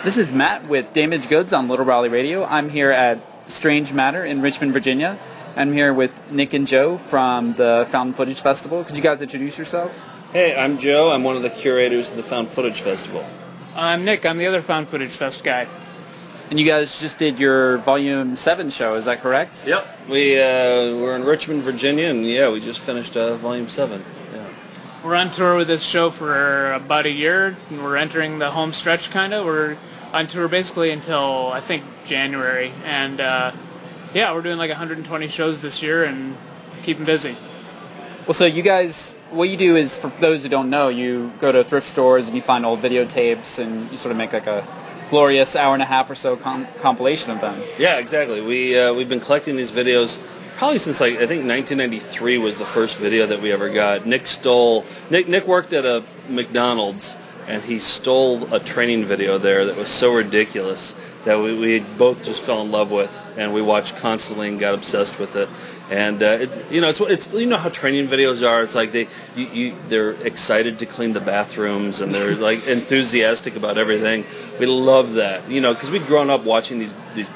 This is Matt with Damaged Goods on Little Raleigh Radio. I'm here at Strange Matter in Richmond, Virginia. I'm here with Nick and Joe from the Found Footage Festival. Could you guys introduce yourselves? Hey, I'm Joe. I'm one of the curators of the Found Footage Festival. I'm Nick. I'm the other Found Footage Fest guy. And you guys just did your Volume 7 show, is that correct? Yep. We're in Richmond, Virginia, and we just finished Volume 7. Yeah. We're on tour with this show for about a year, and we're entering the home stretch, kind of. We're on tour basically until, I think, January. And, we're doing like 120 shows this year and keeping busy. Well, so you guys, what you do is, for those who don't know, you go to thrift stores and you find old videotapes and you sort of make like a glorious hour-and-a-half or so compilation of them. Yeah, exactly. We've been collecting these videos probably since, I think 1993 was the first video that we ever got. Nick worked at a McDonald's, and he stole a training video there that was so ridiculous that we both just fell in love with, and we watched constantly and got obsessed with it. And it's you know how training videos are. It's like they're excited to clean the bathrooms, and they're like enthusiastic about everything. We love that, because we'd grown up watching these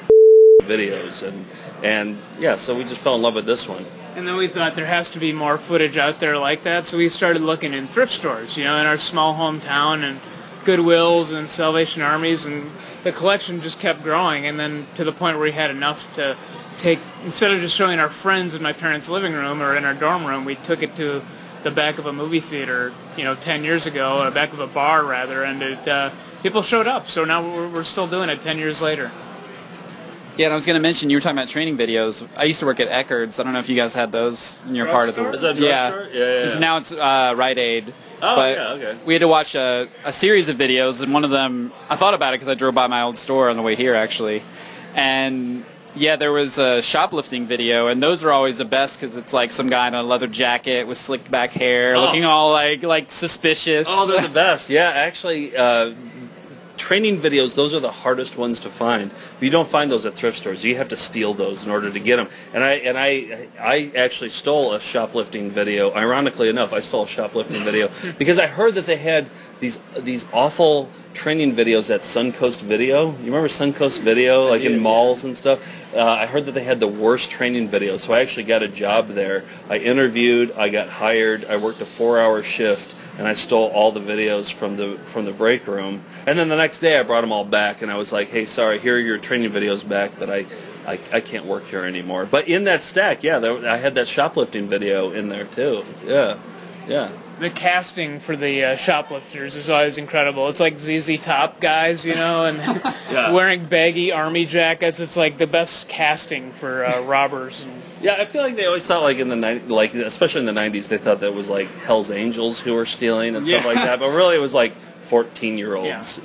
videos, and so we just fell in love with this one. And then we thought there has to be more footage out there like that, so we started looking in thrift stores, in our small hometown, and Goodwills and Salvation Armies, and the collection just kept growing, and then to the point where we had enough to take, instead of just showing our friends in my parents' living room or in our dorm room, we took it to the back of a movie theater, 10 years ago, or back of a bar rather, and people showed up. So now we're still doing it 10 years later. Yeah, and I was going to mention, you were talking about training videos. I used to work at Eckerd's. I don't know if you guys had those in your part of the world. Is that a drugstore? Yeah. So now it's Rite Aid. Okay. We had to watch a series of videos, and one of them, I thought about it because I drove by my old store on the way here, actually. And yeah, there was a shoplifting video, and those are always the best because it's like some guy in a leather jacket with slicked back hair, looking all like suspicious. Oh, they're the best. Yeah, actually, training videos, those are the hardest ones to find. You don't find those at thrift stores. You have to steal those in order to get them. And I actually stole a shoplifting video. Ironically enough, I stole a shoplifting video because I heard that they had these awful training videos at Suncoast Video. You remember Suncoast Video, like in malls and stuff? I heard that they had the worst training videos, so I actually got a job there. I interviewed, I got hired, I worked a 4-hour shift, and I stole all the videos from the break room. And then the next day I brought them all back, and I was like, hey, sorry, here are your training videos back, but I can't work here anymore. But in that stack, I had that shoplifting video in there too. Yeah. The casting for the shoplifters is always incredible. It's like ZZ Top guys, and wearing baggy army jackets. It's like the best casting for robbers. Yeah, I feel like they always thought, like in the especially in the '90s, they thought that was like Hell's Angels who were stealing and stuff like that. But really, it was like 14-year-olds.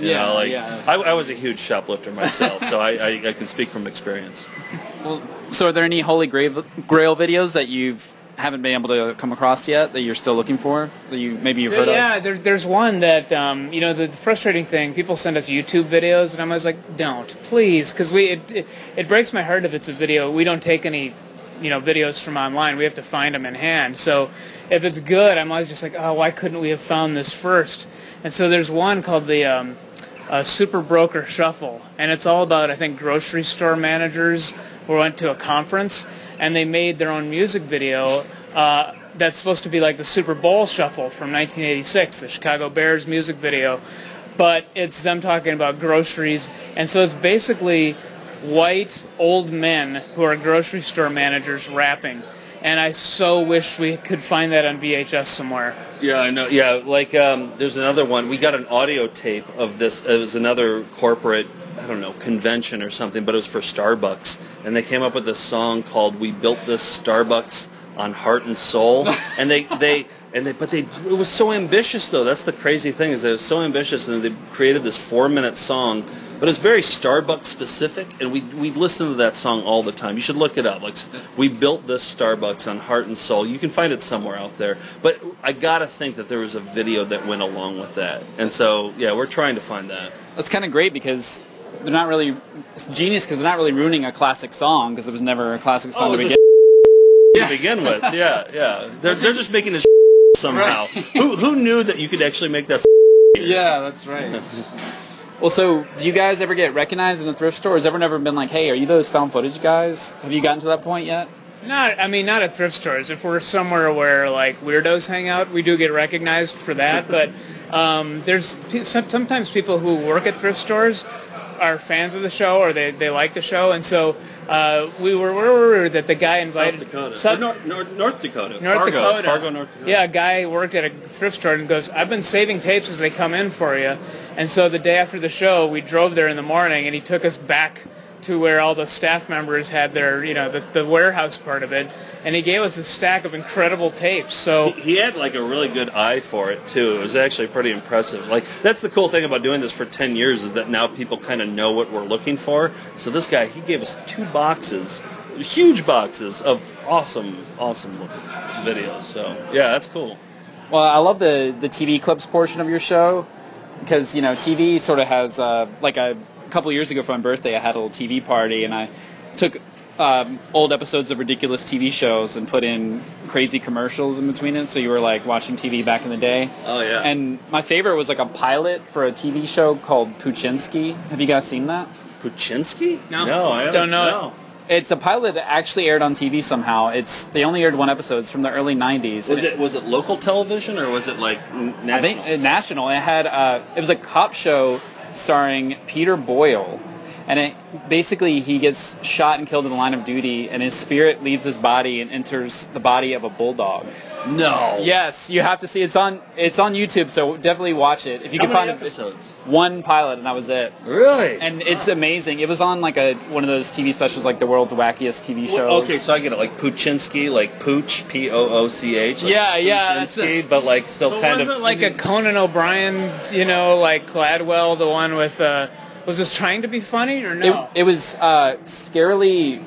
I was a huge shoplifter myself, so I can speak from experience. Well, so are there any Holy Grail videos that you've haven't been able to come across yet that you're still looking for, that you've heard of? Yeah, there's one that, the frustrating thing, people send us YouTube videos, and I'm always like, don't, please, because it breaks my heart if it's a video. We don't take any, videos from online. We have to find them in hand. So if it's good, I'm always just like, oh, why couldn't we have found this first? And so there's one called the Super Broker Shuffle, and it's all about, I think, grocery store managers who went to a conference, and they made their own music video that's supposed to be like the Super Bowl Shuffle from 1986, the Chicago Bears music video. But it's them talking about groceries, and so it's basically white old men who are grocery store managers rapping. And I so wish we could find that on VHS somewhere. Yeah, I know. Yeah, like there's another one. We got an audio tape of this. It was another corporate, I don't know, convention or something, but it was for Starbucks. And they came up with this song called "We Built This Starbucks on Heart and Soul." And it was so ambitious though. That's the crazy thing, is that it was so ambitious, and they created this 4-minute song. But it's very Starbucks specific, and we listen to that song all the time. You should look it up. Like, we built this Starbucks on Heart and Soul. You can find it somewhere out there. But I gotta think that there was a video that went along with that. And so, yeah, we're trying to find that. That's kind of great because they're not really, it's genius because they're not really ruining a classic song because it was never a classic song to begin to begin with. Yeah. They're just making this somehow. Right. Who knew that you could actually make that? Yeah, that's right. Well, so do you guys ever get recognized in a thrift store? Has everyone ever been like, hey, are you those found footage guys? Have you gotten to that point yet? Not at thrift stores. If we're somewhere where like weirdos hang out, we do get recognized for that. But sometimes people who work at thrift stores are fans of the show or they like the show, and so we were that the guy invited South Dakota. North Dakota. Fargo, North Dakota. Yeah, a guy worked at a thrift store and goes, I've been saving tapes as they come in for you. And so the day after the show, we drove there in the morning, and he took us back to where all the staff members had their, the warehouse part of it, and he gave us a stack of incredible tapes. So he had like a really good eye for it too. It was actually pretty impressive. Like that's the cool thing about doing this for 10 years is that now people kind of know what we're looking for. So this guy, he gave us 2 boxes, huge boxes of awesome looking videos. So yeah, that's cool. Well, I love the TV clips portion of your show because TV sort of has like a couple of years ago for my birthday, I had a little TV party, and I took old episodes of ridiculous TV shows and put in crazy commercials in between it, so you were like watching TV back in the day. Oh yeah. And my favorite was like a pilot for a TV show called Puchinsky. Have you guys seen that? Puchinsky? No, I don't know. It's a pilot that actually aired on TV somehow. They only aired 1 episode. It's from the early 90s. Was it local television or was it like national? I think national. It was a cop show starring Peter Boyle, and he gets shot and killed in the line of duty, and his spirit leaves his body and enters the body of a bulldog. No. Yes, you have to see. It's on YouTube, so definitely watch it if you How can many find episodes? 1 pilot, and that was it. Really? And it's amazing. It was on like one of those TV specials, like the world's wackiest TV shows. Well, okay, so I get it, like Puchinsky, like Pooch, P-O-O-C-H. Like Yeah. Puchinsky, but like still kind was of. it like a Conan O'Brien, like Gladwell, the one with? Was this trying to be funny or no? It was scarily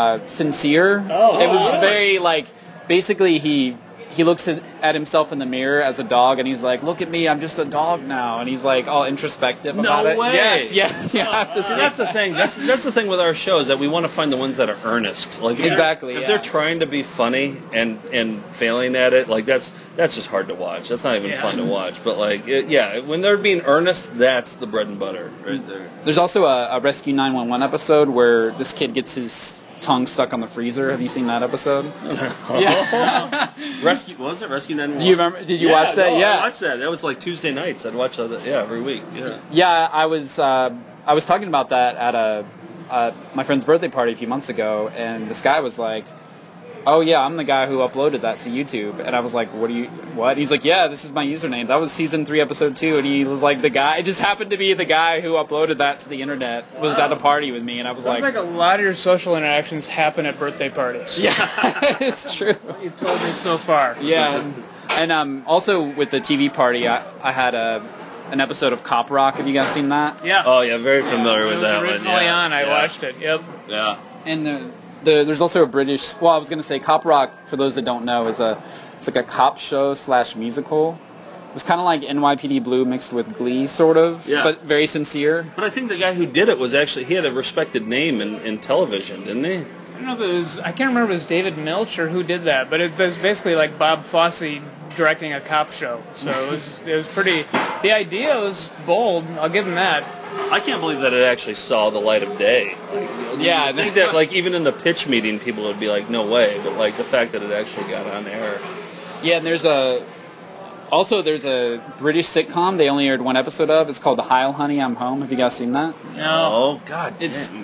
sincere. Oh, it was really? very like basically he looks at himself in the mirror as a dog, and he's like, "Look at me, I'm just a dog now." And he's like all introspective about it. No way. Yes, you have to see. That's the thing. That's the thing with our show is that we want to find the ones that are earnest. Like Exactly, if they're trying to be funny and failing at it, like that's just hard to watch. That's not even fun to watch. But like when they're being earnest, that's the bread and butter right there. There's also a Rescue 911 episode where this kid gets his tongue stuck on the freezer. Have you seen that episode? Yeah. Rescue 911? Do you remember? Did you watch that? I watched that. That was like Tuesday nights. I'd watch that. Every week. Yeah. Yeah, I was talking about that at my friend's birthday party a few months ago, and this guy was like, "Oh yeah, I'm the guy who uploaded that to YouTube." And I was like, what? He's like, "Yeah, this is my username. That was season 3, episode 2." And he was like, the guy. It just happened to be the guy who uploaded that to the internet was at a party with me, and I was Sounds like a lot of your social interactions happen at birthday parties. Yeah, it's true. You've told me so far. Yeah, and also with the TV party, I had an episode of Cop Rock. Have you guys seen that? Yeah. Oh yeah, very familiar with that one. It was originally on. I watched it. Yep. Yeah. And there's also a British. Well, I was going to say Cop Rock. For those that don't know, it's like a cop show / musical. It was kind of like NYPD Blue mixed with Glee, sort of. Yeah. But very sincere. But I think the guy who did it was he had a respected name in television, didn't he? I don't know if it was. I can't remember if it was David Milch or who did that, but it was basically like Bob Fosse directing a cop show. So it was pretty. The idea was bold. I'll give him that. I can't believe that it actually saw the light of day. Yeah, I think that like even in the pitch meeting, people would be like, "No way!" But like the fact that it actually got on air. Yeah, and there's a British sitcom they only aired 1 episode of. It's called Hi, Honey, I'm Home. Have you guys seen that? No. Oh God,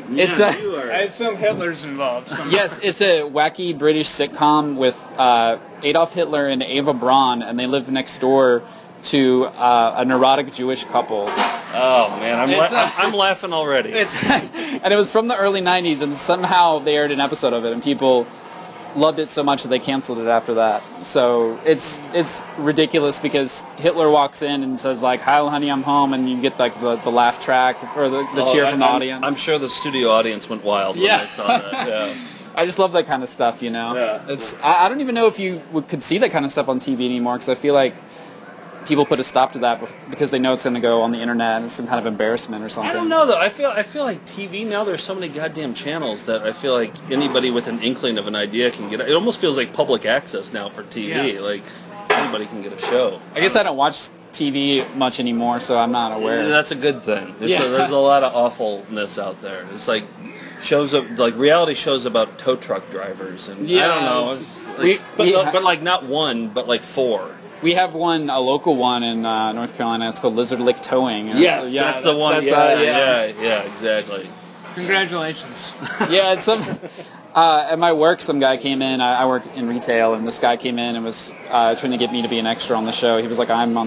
I assume Hitler's involved. Somehow. Yes, it's a wacky British sitcom with Adolf Hitler and Ava Braun, and they live next door to a neurotic Jewish couple. Oh man, I'm laughing already. And it was from the early 90s, and somehow they aired an episode of it, and people loved it so much that they canceled it after that. So it's ridiculous because Hitler walks in and says like, "Hi, honey, I'm home," and you get like the laugh track or the cheer from the audience. I'm sure the studio audience went wild when they saw that. Yeah. I just love that kind of stuff, Yeah. I don't even know if you could see that kind of stuff on TV anymore, because I feel like people put a stop to that because they know it's going to go on the internet and it's some kind of embarrassment or something. I don't know though. I feel like TV now. There's so many goddamn channels that I feel like anybody with an inkling of an idea can get. It almost feels like public access now for TV. Yeah. Like anybody can get a show. I guess I don't watch TV much anymore, so I'm not aware. That's a good thing. Yeah. There's a lot of awfulness out there. It's like shows of like reality shows about tow truck drivers, and I don't know. It's like, but like not one, but like 4. We have a local one in North Carolina. It's called Lizard Lick Towing. Yes, that's the one. Yeah, exactly. Congratulations. Yeah, it's some. At my work, some guy came in. I work in retail, and this guy came in and was trying to get me to be an extra on the show. He was like, "I'm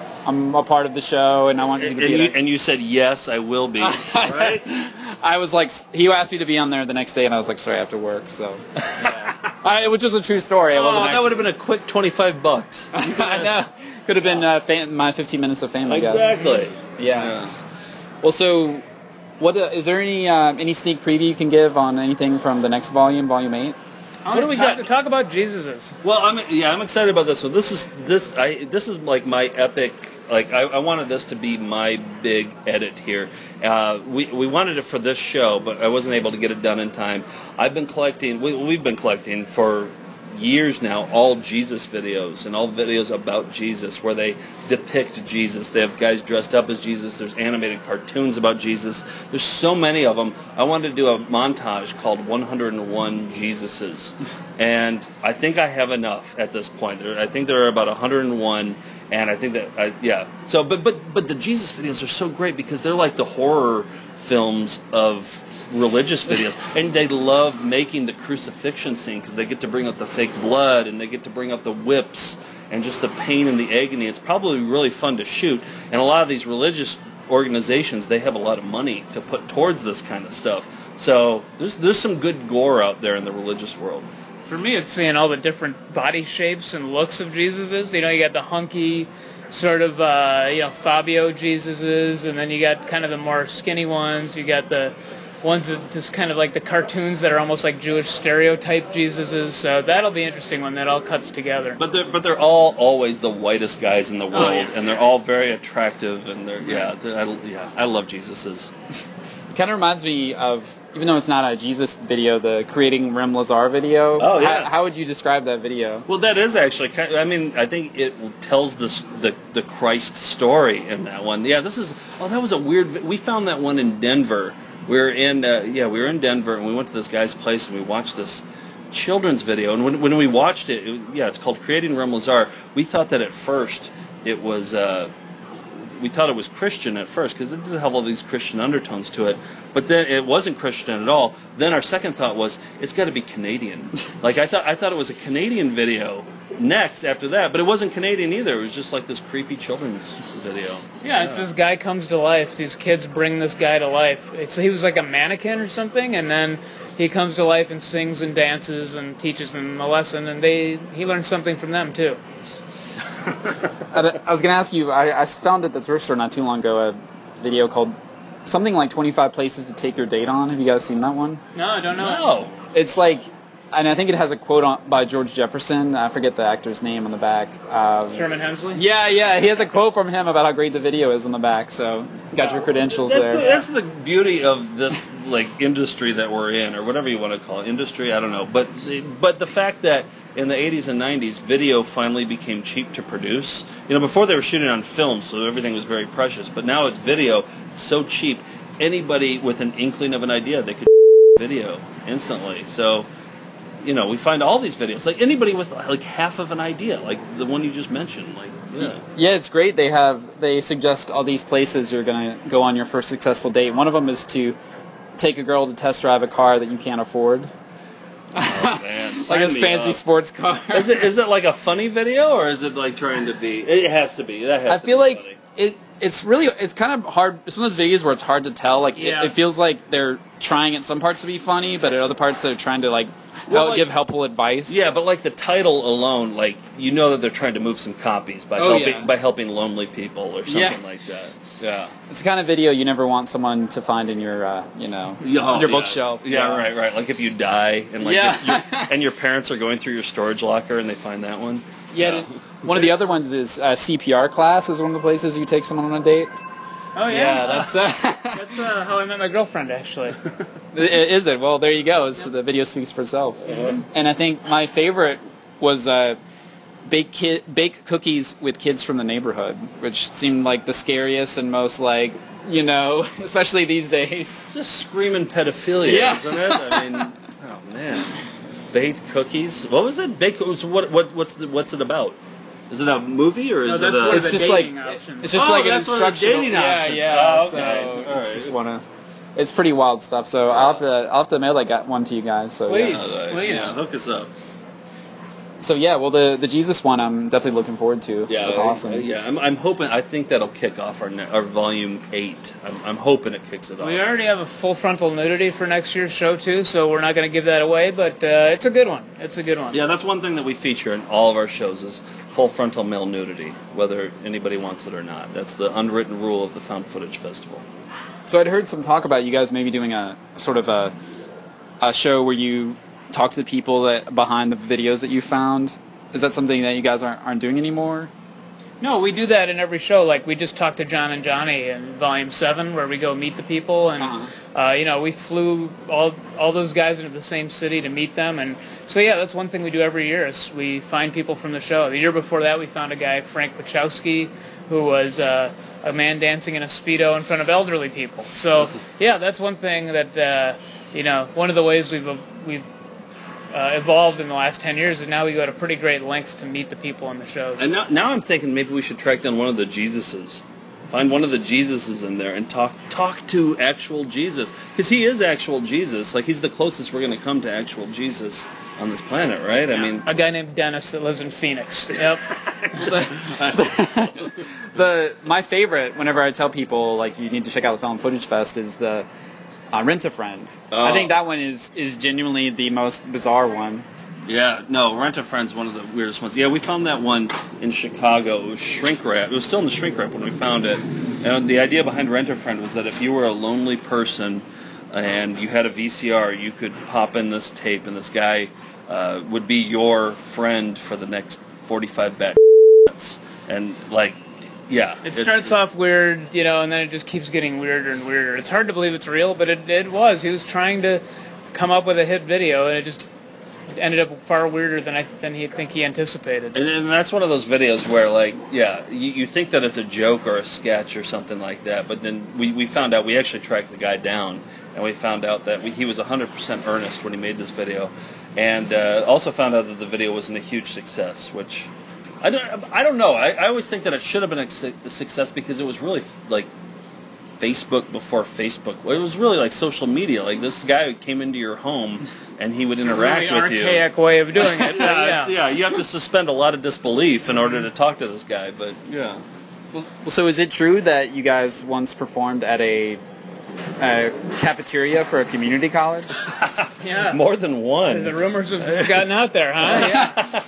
a part of the show, and I want you to be." And you said yes, I will be. Right? I was like, he asked me to be on there the next day, and I was like, "Sorry, I have to work." So, which is a true story. That would have been a quick $25. I know. Could have been my 15 minutes of fame, I guess. Exactly. Yeah. Well, so. What is there any sneak preview you can give on anything from the next volume, Volume 8? What do we got? Talk about Jesuses. Well, I'm excited about this one. This is like my epic. Like I wanted this to be my big edit here. We wanted it for this show, but I wasn't able to get it done in time. I've been collecting. We've been collecting for years now all Jesus videos and all videos about Jesus where they depict Jesus. They have guys dressed up as Jesus. There's animated cartoons about Jesus. There's so many of them. I wanted to do a montage called 101 Jesuses, and I think I have enough at this point. I think there are about 101, and I think that So, but the Jesus videos are so great because they're like the horror films of religious videos, and they love making the crucifixion scene because they get to bring up the fake blood and they get to bring up the whips and just the pain and the agony. It's probably really fun to shoot, and a lot of these religious organizations, they have a lot of money to put towards this kind of stuff. So there's some good gore out there in the religious world. For me, it's seeing all the different body shapes and looks of Jesuses. You got the hunky sort of Fabio Jesuses, and then you got kind of the more skinny ones. You got the ones that just kind of like the cartoons that are almost like Jewish stereotype Jesuses. So that'll be interesting when that all cuts together. But they're all always the whitest guys in the world, and they're all very attractive, and I love Jesuses. It kind of reminds me of, even though it's not a Jesus video, the Creating Rem Lazar video. Oh, yeah. How would you describe that video? Well, that is actually I think it tells the Christ story in that one. Yeah, that was a weird. We found that one in Denver. We were in Denver, and we went to this guy's place, and we watched this children's video. And when we watched it, it's called Creating Rem Lazar. We thought that at first it was. We thought it was Christian at first because it did have all these Christian undertones to it, but then it wasn't Christian at all. Then our second thought was it's got to be Canadian. Like I thought it was a Canadian video next after that, but it wasn't Canadian either. It was just like this creepy children's video. Yeah, it's this guy comes to life. These kids bring this guy to life. He was like a mannequin or something, and then he comes to life and sings and dances and teaches them a lesson, and he learns something from them too. I was going to ask you, I found at the thrift store not too long ago a video called something like 25 Places to Take Your Date On. Have you guys seen that one? No, I don't know. No. It's like, and I think it has a quote by George Jefferson. I forget the actor's name on the back. Sherman Hemsley? Yeah, he has a quote from him about how great the video is on the back, so you got your credentials there. That's the beauty of this industry that we're in, or whatever you want to call it. Industry, I don't know. But the fact that in the 80s and 90s, video finally became cheap to produce. Before they were shooting on film, so everything was very precious. But now it's video. It's so cheap. Anybody with an inkling of an idea, they could video instantly. So, we find all these videos. Like anybody with half of an idea, like the one you just mentioned. Yeah, it's great. They suggest all these places you're going to go on your first successful date. One of them is to take a girl to test drive a car that you can't afford. Oh, man. Like a fancy sports car. Is it like a funny video, or is it like trying to be? It has to be. I feel like it's kind of hard. It's one of those videos where it's hard to tell. It feels like they're trying at some parts to be funny, but at other parts they're trying to give helpful advice. Yeah, but the title alone, that they're trying to move some copies by helping lonely people or something like that. Yeah, it's the kind of video you never want someone to find in your your bookshelf. Yeah, right. Like if you die and and your parents are going through your storage locker and they find that one. Yeah. One of the other ones is CPR class is one of the places you take someone on a date. Oh yeah, that's that's how I met my girlfriend actually. Is it? Well, there you go. So the video speaks for itself. Mm-hmm. And I think my favorite was bake cookies with kids from the neighborhood, which seemed like the scariest and most like, you know, especially these days. It's just screaming pedophilia, Yeah. isn't it? I mean, oh man, baked cookies. What was it? Baked. What's it about? Is it a movie or is that's it one a? of the It's just like dating options. it's just Oh, like an that's one of the instructional. dating Yeah, options. yeah. Oh, okay. So All it's right. just wanna. It's pretty wild stuff. So I'll have to mail that one to you guys. So Please. yeah. Please. Yeah, hook us up. So yeah, well the Jesus one I'm definitely looking forward to. Yeah, That's awesome. Yeah, I'm hoping. I think that'll kick off our volume 8. I'm hoping it kicks it off. We already have a full frontal nudity for next year's show too, so we're not going to give that away. But it's a good one. It's a good one. Yeah, that's one thing that we feature in all of our shows is full frontal male nudity, whether anybody wants it or not. That's the unwritten rule of the Found Footage Festival. So I'd heard some talk about you guys maybe doing a sort of a show where you talk to the people that behind the videos that you found. Is that something that you guys aren't doing anymore? No, we do that in every show. Like we just talked to John and Johnny in Volume 7, where we go meet the people, and you know, we flew all those guys into the same city to meet them, and so yeah, that's one thing we do every year is we find people from the show. The year before that, we found a guy, Frank Wachowski, who was a man dancing in a Speedo in front of elderly people. So yeah, that's one thing that you know, one of the ways we've evolved in the last 10 years, and now we go to pretty great lengths to meet the people on the shows. And now I'm thinking maybe we should track down one of the Jesuses. Find one of the Jesuses in there and talk to actual Jesus. Because he is actual Jesus. Like, he's the closest we're going to come to actual Jesus on this planet, right? I mean, a guy named Dennis that lives in Phoenix. Yep. My favorite, whenever I tell people like you need to check out the Found Footage Fest, is the Rent a Friend. Oh. I think that one is genuinely the most bizarre one. yeah, no, Rent-A-Friend's one of the weirdest ones. Yeah, we found that one in Chicago. It was shrink wrap. It was still in the shrink wrap when we found it. And the idea behind Rent-A-Friend was that if you were a lonely person and you had a VCR, you could pop in this tape, and this guy would be your friend for the next 45 minutes. And like, yeah, It starts off weird, you know, and then it just keeps getting weirder and weirder. It's hard to believe it's real, but it was. He was trying to come up with a hit video, and it just ended up far weirder than he anticipated. And that's one of those videos where, like, yeah, you think that it's a joke or a sketch or something like that, but then we found out, we actually tracked the guy down, and we found out that he was 100% earnest when he made this video, and also found out that the video wasn't a huge success, which I don't know. I always think that it should have been a success because it was really like Facebook before Facebook. It was really like social media. Like, this guy came into your home and he would interact with you. Archaic way of doing it. But Yeah, you have to suspend a lot of disbelief in order to talk to this guy. But yeah, Well, so is it true that you guys once performed at a cafeteria for a community college? Yeah. more than one. The rumors have gotten out there, huh? Yeah.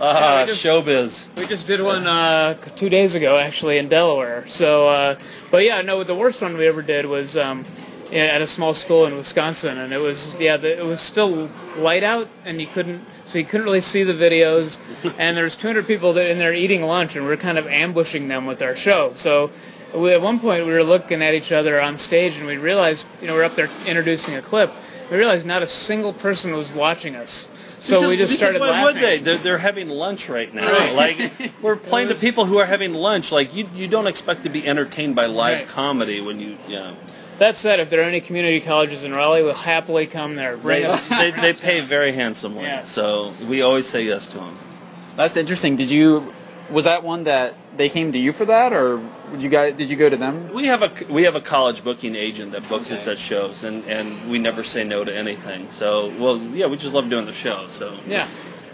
Showbiz. We just did one 2 days ago, actually, in Delaware. So, but yeah, no, the worst one we ever did was at a small school in Wisconsin, and it was it was still light out, and you couldn't really see the videos, and there was 200 people in there eating lunch, and we were kind of ambushing them with our show. So at one point we were looking at each other on stage, and we realized, we're up there introducing a clip. We realized not a single person was watching us. So we just started why laughing. would they? They're having lunch right now. Right. Like, we're playing to people who are having lunch. Like, you don't expect to be entertained by live Right. comedy when you, yeah. That said, if there are any community colleges in Raleigh, we'll happily come there. Bring us. They pay very handsomely. Yes. So we always say yes to them. That's interesting. Was that one that they came to you for that, or did you go to them? We have a college booking agent that books us at shows, and we never say no to anything. So, well, yeah, we just love doing the show. So Yeah.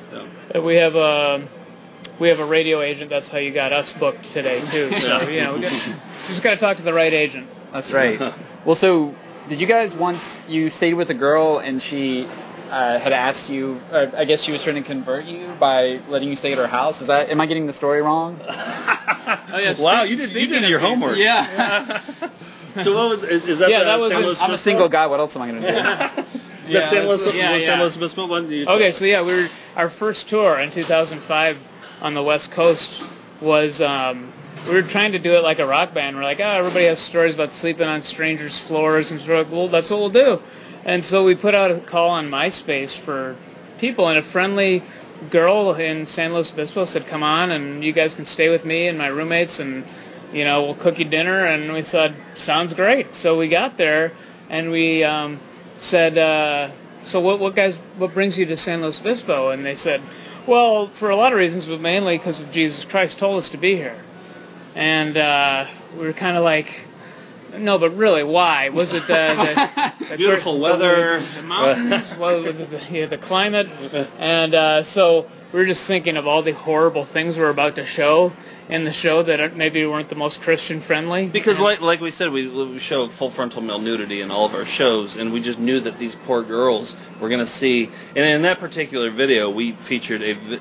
We have a radio agent. That's how you got us booked today too. So we just got to talk to the right agent. That's right. Well, so did you guys you stayed with a girl and she had asked you, I guess she was trying to convert you by letting you stay at her house? Am I getting the story wrong? Oh, yeah, Wow, you did your homework. Yeah. So what was is that? Yeah, the that was San Luis I'm a Obispo? single guy. What else am I going to do? Is that San Luis, yeah. San Luis Obispo one? Okay, so yeah, our first tour in 2005 on the West Coast was we were trying to do it like a rock band. We're like, everybody has stories about sleeping on strangers' floors, and so we're like, well, that's what we'll do. And so we put out a call on MySpace for people, and a friendly girl in San Luis Obispo said, "Come on, and you guys can stay with me and my roommates, and we'll cook you dinner." And we said, "Sounds great." So we got there, and we said, "So what brings you to San Luis Obispo?" And they said, "Well, for a lot of reasons, but mainly because of Jesus Christ told us to be here." And we were kind of like, "No, but really, why? Was it the beautiful weather, the mountains, was it the climate?" And so we were just thinking of all the horrible things we're about to show in the show that maybe weren't the most Christian friendly. Because, like we said, we show full frontal male nudity in all of our shows, and we just knew that these poor girls were going to see. And in that particular video, we featured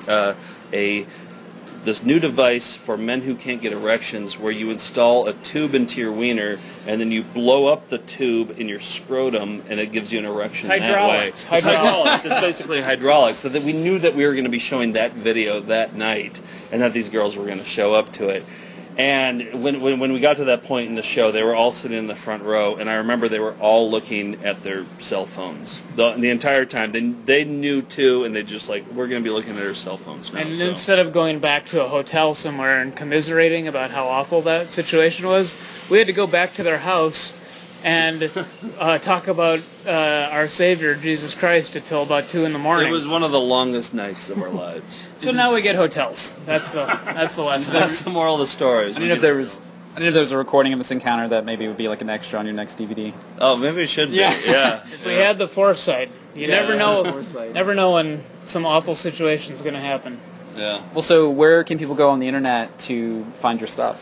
this new device for men who can't get erections, where you install a tube into your wiener, and then you blow up the tube in your scrotum, and it gives you an erection Hydraulics. that way. Hydraulics. It's basically hydraulics. So that we knew that we were going to be showing that video that night, and that these girls were going to show up to it. And when we got to that point in the show, they were all sitting in the front row, and I remember they were all looking at their cell phones the entire time. They knew too, and they just like, we're going to be looking at our cell phones now. And so. Instead of going back to a hotel somewhere and commiserating about how awful that situation was, we had to go back to their house and talk about our Savior, Jesus Christ, until about 2 in the morning. It was one of the longest nights of our lives. So now we get hotels. That's the lesson. That's the moral of the story. I didn't know if there was a recording of this encounter that maybe would be like an extra on your next DVD. Oh, maybe it should be. Yeah. Yeah. If we had the foresight. You never know. Foresight. Never know when some awful situation's going to happen. Yeah. Well, so where can people go on the internet to find your stuff?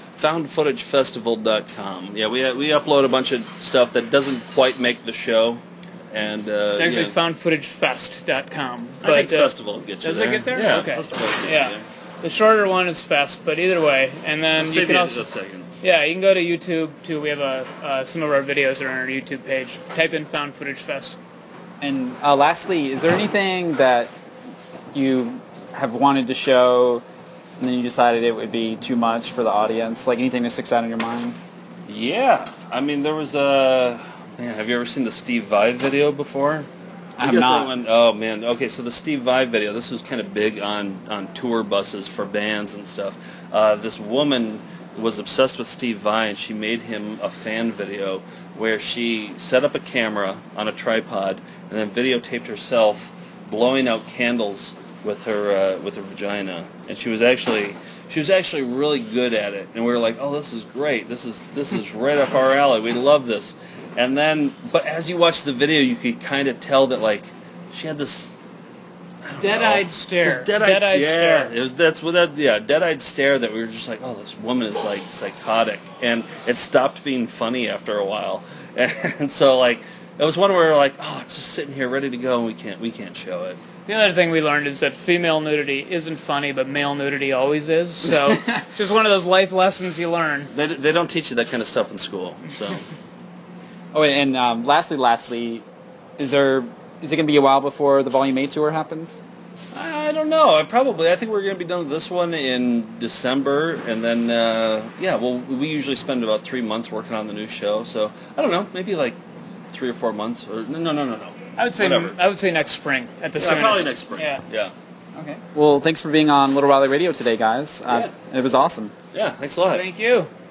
FoundFootageFestival.com. Yeah, we upload a bunch of stuff that doesn't quite make the show, and It's actually FoundFootageFest.com. I think festival gets you does there. it get there? Yeah, Okay. festival gets you Yeah. there. The shorter one is Fest, but either way, and then you can also a second. you can go to YouTube too. We have some of our videos are on our YouTube page. Type in Found Footage Fest. And lastly, is there anything that you have wanted to show and then you decided it would be too much for the audience? Like anything that sticks out in your mind? Yeah, I mean there was have you ever seen the Steve Vai video before? I have not. Oh man, okay, so the Steve Vai video, this was kind of big on tour buses for bands and stuff. This woman was obsessed with Steve Vai, and she made him a fan video where she set up a camera on a tripod and then videotaped herself blowing out candles with her vagina, and she was actually really good at it, and we were like, oh, this is great, this is right up our alley, we love this. And then, but as you watch the video, you could kind of tell that like she had this Dead-eyed stare. This dead-eyed stare. It was dead-eyed stare that we were just like, oh, this woman is like psychotic, and it stopped being funny after a while, and so like it was one where we were like, oh, it's just sitting here ready to go, and we can't show it. The other thing we learned is that female nudity isn't funny, but male nudity always is. So it's just one of those life lessons you learn. They don't teach you that kind of stuff in school, so. Oh, and lastly, is it going to be a while before the Volume 8 tour happens? I don't know. I think we're going to be done with this one in December, and then we usually spend about 3 months working on the new show. So I don't know, maybe like 3 or 4 months. Or no. I would say next spring at the soonest. Probably next spring. Yeah. Okay. Well, thanks for being on Little Riley Radio today, guys. It was awesome. Yeah, thanks a lot. Thank you.